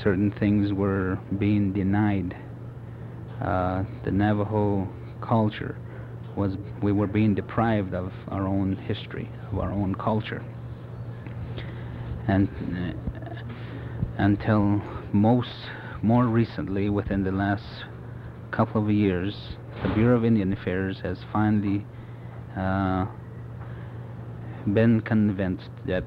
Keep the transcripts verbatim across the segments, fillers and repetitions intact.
certain things were being denied. Uh, the Navajo culture was, we were being deprived of our own history, of our own culture. And uh, until most, more recently, within the last couple of years, the Bureau of Indian Affairs has finally uh, been convinced that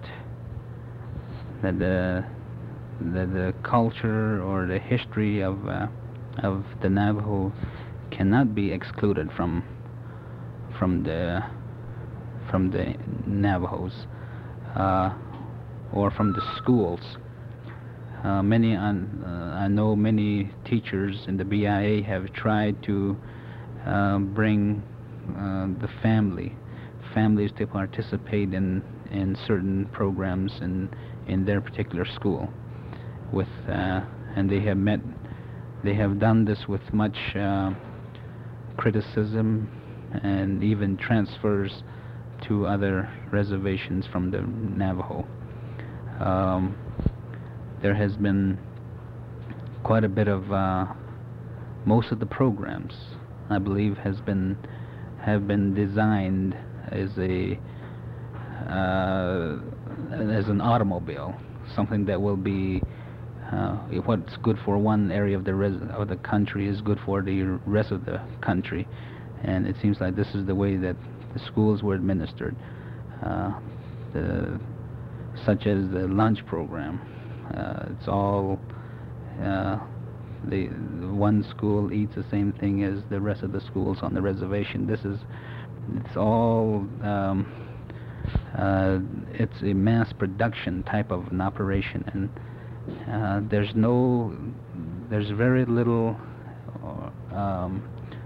that the that the culture or the history of uh, of the Navajo cannot be excluded from from the from the Navajos uh, or from the schools. Uh, many un, uh, I know many teachers in the B I A have tried to uh, bring uh, the family families to participate in in certain programs in in their particular school. With uh, and they have met, they have done this with much uh, criticism and even transfers to other reservations from the Navajo. Um, there has been quite a bit of uh, most of the programs, I believe, has been have been designed as a uh, as an automobile, something that will be uh, what's good for one area of the res of the country is good for the rest of the country, and it seems like this is the way that the schools were administered, uh, the, such as the lunch program. Uh, it's all uh, the one school eats the same thing as the rest of the schools on the reservation. This is it's all um, uh, it's a mass production type of an operation, and uh, there's no there's very little um,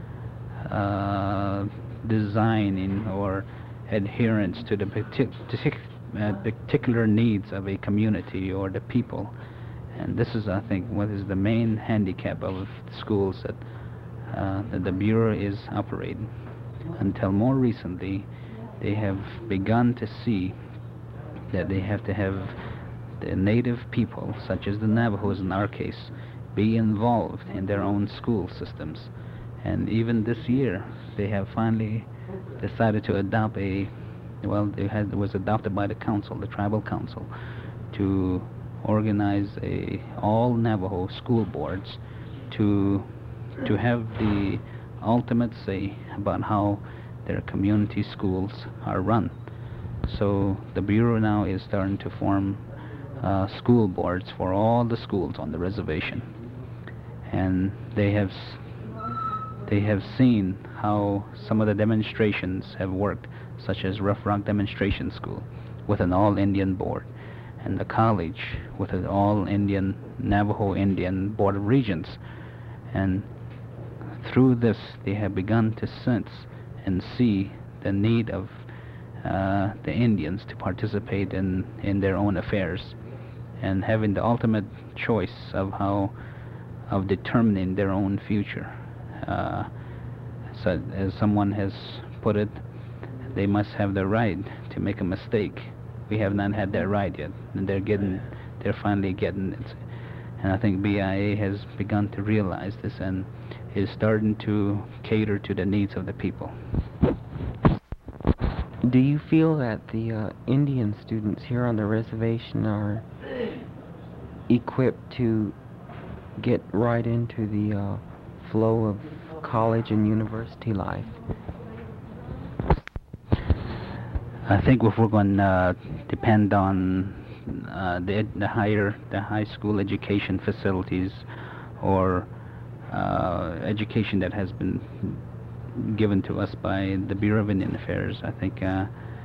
uh, designing or adherence to the partic uh, particular needs of a community or the people. And this is, I think, what is the main handicap of schools that, uh, that the Bureau is operating. Until more recently, they have begun to see that they have to have the native people, such as the Navajos in our case, be involved in their own school systems. And even this year, they have finally decided to adopt a, well, it, had, it was adopted by the council, the tribal council, to organize a all Navajo school boards to to have the ultimate say about how their community schools are run. So the Bureau now is starting to form uh, school boards for all the schools on the reservation, and they have they have seen how some of the demonstrations have worked, such as Rough Rock Demonstration School with an all-Indian board, and the college with an all-Indian, Navajo Indian Board of Regents. And through this, they have begun to sense and see the need of uh, the Indians to participate in, in their own affairs, and having the ultimate choice of how, of determining their own future. Uh, so, as someone has put it, they must have the right to make a mistake. We have not had that right yet, and they're getting, they're finally getting it. And I think B I A has begun to realize this and is starting to cater to the needs of the people. Do you feel that the uh, Indian students here on the reservation are equipped to get right into the uh, flow of college and university life? I think if we're going to uh, depend on uh, the, the higher, the high school education facilities, or uh, education that has been given to us by the Bureau of Indian Affairs, I think uh,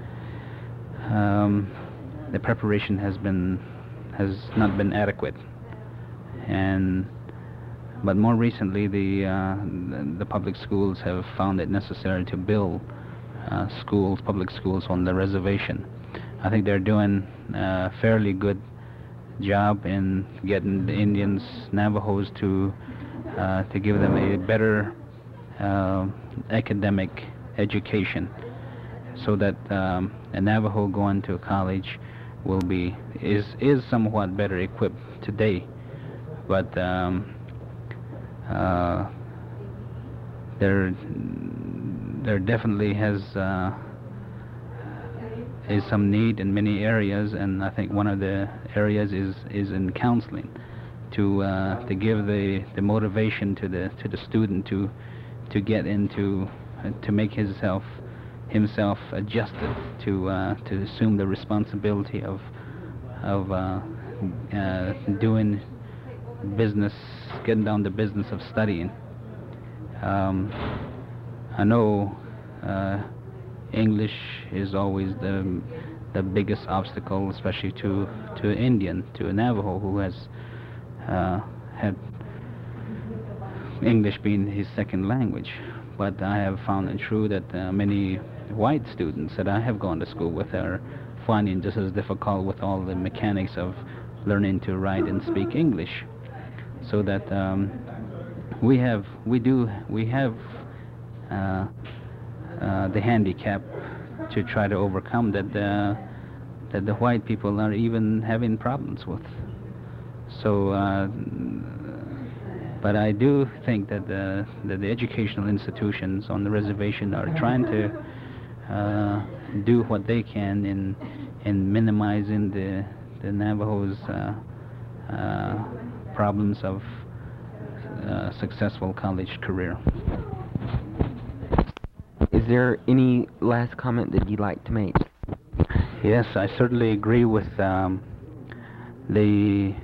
um, the preparation has been has not been adequate. And but more recently, the uh, the, the public schools have found it necessary to build Uh, schools, public schools on the reservation. I think they're doing a fairly good job in getting the Indians, Navajos to uh, to give them a better uh, academic education, so that um, a Navajo going to college will be is is somewhat better equipped today but um, uh, there there definitely has uh, is some need in many areas, and I think one of the areas is is in counseling, to uh, to give the the motivation to the to the student to to get into uh, to make himself himself adjusted to uh, to assume the responsibility of of uh, uh, doing business, getting down to business of studying. Um, I know uh, English is always the the biggest obstacle, especially to to an Indian, to a Navajo who has uh, had English being his second language. But I have found it true that uh, many white students that I have gone to school with are finding just as difficult with all the mechanics of learning to write and speak English. So that um, we have, we do, we have uh, uh, the handicap to try to overcome that uh, that the white people are even having problems with. So, uh, but I do think that the, that the educational institutions on the reservation are trying to uh, do what they can in in minimizing the the Navajos' uh, uh, problems of uh, successful college career. Is there any last comment that you'd like to make? Yes, I certainly agree with um, the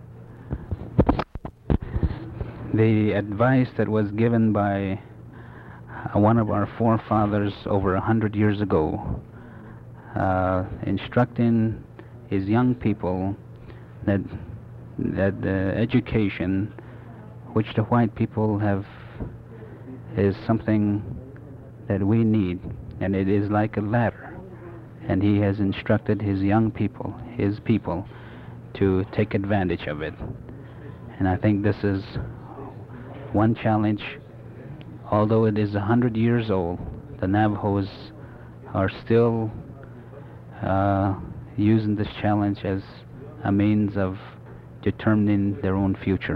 the advice that was given by uh, one of our forefathers over a hundred years ago, uh, instructing his young people that that the education which the white people have is something that we need, and it is like a ladder, and he has instructed his young people, his people, to take advantage of it. And I think this is one challenge. Although it is a hundred years old, the Navajos are still uh, using this challenge as a means of determining their own future.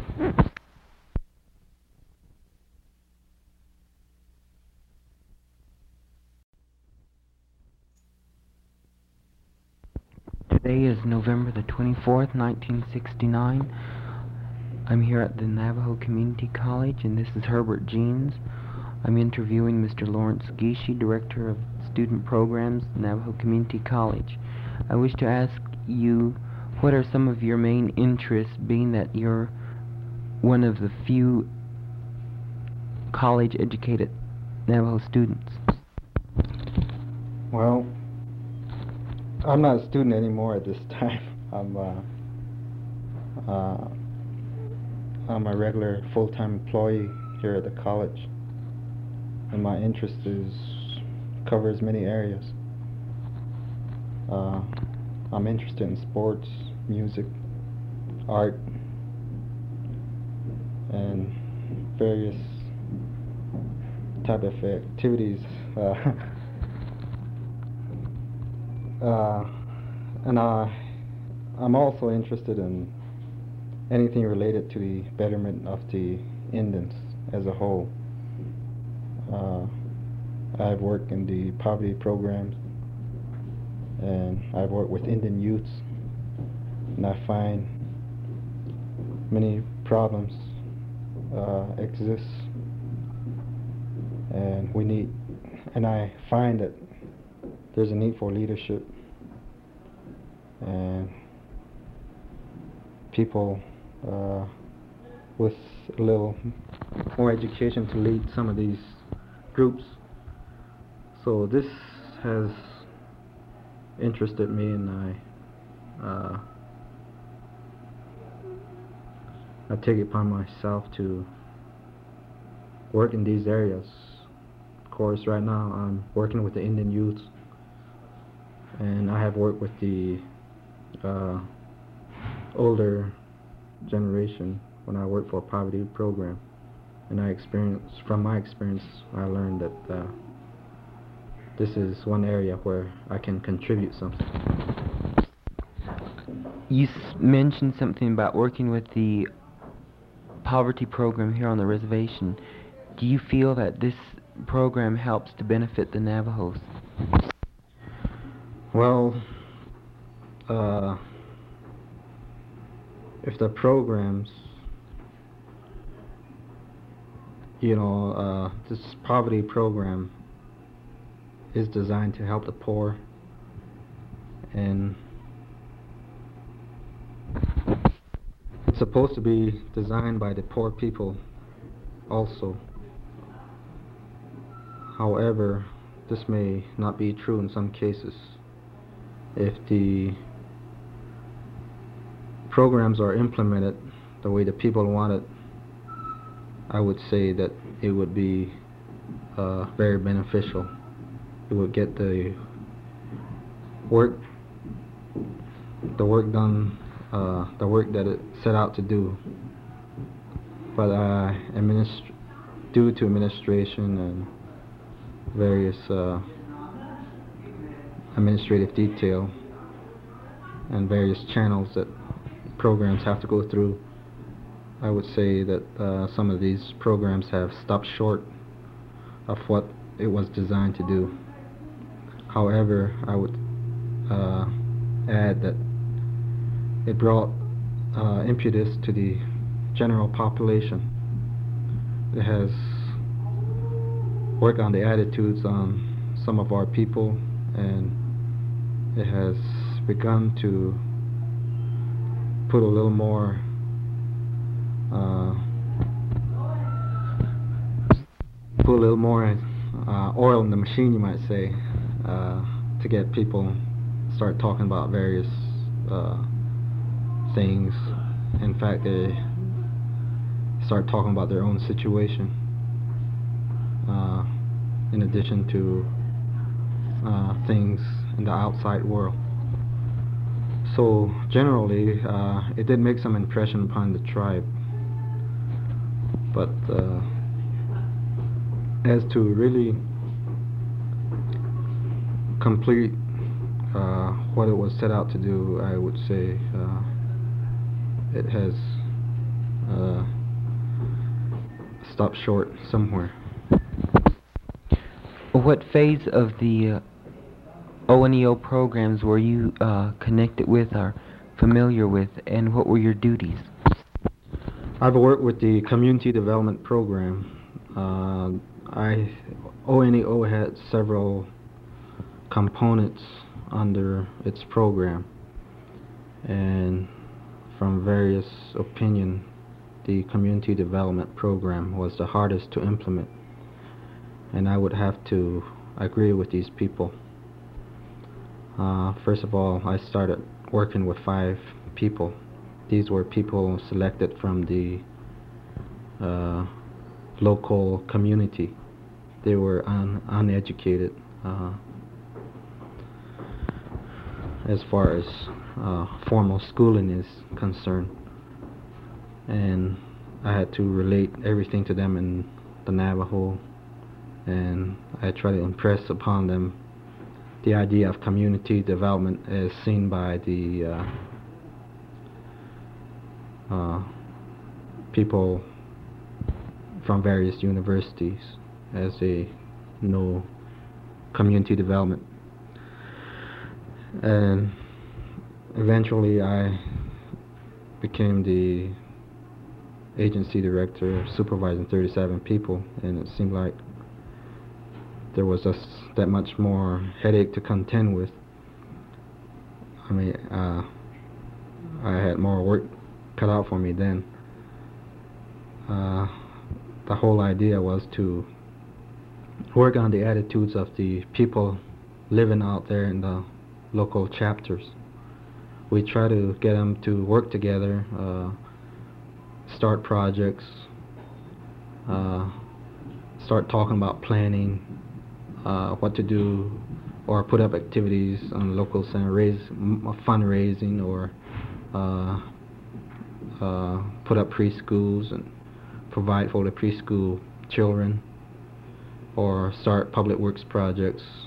Today is November the twenty-fourth, nineteen sixty-nine. I'm here at the Navajo Community College, and this is Herbert Jeans. I'm interviewing Mister Lawrence Gishi, Director of Student Programs, Navajo Community College. I wish to ask you, what are some of your main interests, being that you're one of the few college-educated Navajo students? Well, I'm not a student anymore at this time. I'm uh, uh, I'm a regular full-time employee here at the college, and my interest is covers many areas. Uh, I'm interested in sports, music, art, and various type of activities. Uh, uh, and I, I'm also interested in anything related to the betterment of the Indians as a whole. Uh, I've worked in the poverty programs, and I've worked with Indian youths, and I find many problems uh, exist, and we need, and I find that there's a need for leadership, and people uh, with a little more education to lead some of these groups. So this has interested me, and I uh, I take it upon myself to work in these areas. Of course, right now I'm working with the Indian youth, and I have worked with the uh, older generation when I worked for a poverty program, and I experienced, from my experience, I learned that uh, this is one area where I can contribute something. You s mentioned something about working with the poverty program here on the reservation. Do you feel that this program helps to benefit the Navajos? Well, uh, if the programs, you know, uh, this poverty program is designed to help the poor, and it's supposed to be designed by the poor people also. However, this may not be true in some cases. If the programs are implemented the way the people want it, I would say that it would be uh, very beneficial. It would get the work, the work done, uh, the work that it set out to do. But uh, administ due to administration and various uh, administrative detail and various channels that programs have to go through, I would say that uh, some of these programs have stopped short of what it was designed to do. However, I would uh, add that it brought uh, impetus to the general population. It has worked on the attitudes on some of our people, and it has begun to put a little more uh, put a little more uh, oil in the machine, you might say, uh, to get people start talking about various uh, things. In fact, they start talking about their own situation, uh, in addition to uh, things in the outside world. So generally, uh, it did make some impression upon the tribe. But uh, as to really complete uh, what it was set out to do, I would say uh, it has uh, stopped short somewhere. What phase of the uh, O N E O programs were you uh, connected with or familiar with, and what were your duties? I've worked with the Community Development Program. Uh, I, O N E O had several components under its program, and from various opinion, the Community Development Program was the hardest to implement, and I would have to agree with these people. Uh, first of all, I started working with five people. These were people selected from the uh, local community. They were un uneducated uh, as far as uh, formal schooling is concerned, and I had to relate everything to them in the Navajo, and I try to impress upon them the idea of community development as seen by the uh, uh, people from various universities as they know community development. And eventually I became the agency director supervising thirty-seven people, and it seemed like there was just that much more headache to contend with. I mean, uh, I had more work cut out for me then. Uh, the whole idea was to work on the attitudes of the people living out there in the local chapters. We try to get them to work together, uh, start projects, uh, start talking about planning, Uh, what to do, or put up activities on the local center, raise m fundraising, or uh, uh, put up preschools and provide for the preschool children, or start public works projects,